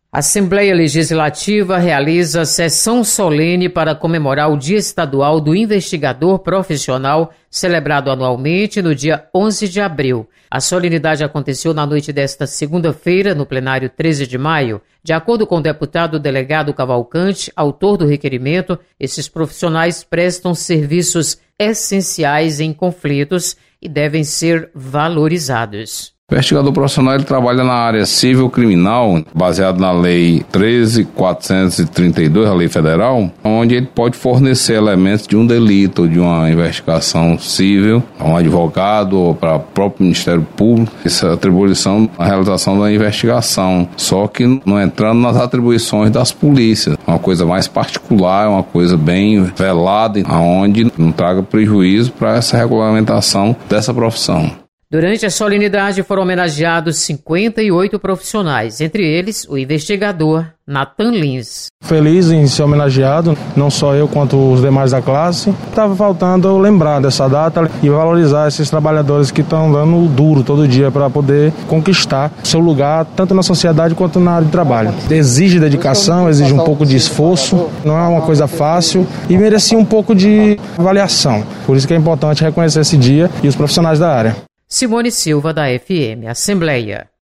A Assembleia Legislativa realiza sessão solene para comemorar o Dia Estadual do Investigador Profissional, celebrado anualmente no dia 11 de abril. A solenidade aconteceu na noite desta segunda-feira, no plenário 13 de maio. De acordo com o deputado delegado Cavalcante, autor do requerimento, esses profissionais prestam serviços essenciais em conflitos e devem ser valorizados. O investigador profissional ele trabalha na área civil criminal, baseado na Lei 13.432, a Lei Federal, onde ele pode fornecer elementos de um delito, de uma investigação civil, a um advogado ou para o próprio Ministério Público, essa atribuição na realização da investigação, só que não entrando nas atribuições das polícias, uma coisa mais particular, uma coisa bem velada, onde não traga prejuízo para essa regulamentação dessa profissão. Durante a solenidade foram homenageados 58 profissionais, entre eles o investigador Nathan Lins. Feliz em ser homenageado, não só eu quanto os demais da classe. Estava faltando lembrar dessa data e valorizar esses trabalhadores que estão dando duro todo dia para poder conquistar seu lugar, tanto na sociedade quanto na área de trabalho. Exige dedicação, exige um pouco de esforço, não é uma coisa fácil e merecia um pouco de avaliação. Por isso que é importante reconhecer esse dia e os profissionais da área. Simone Silva, da FM Assembleia.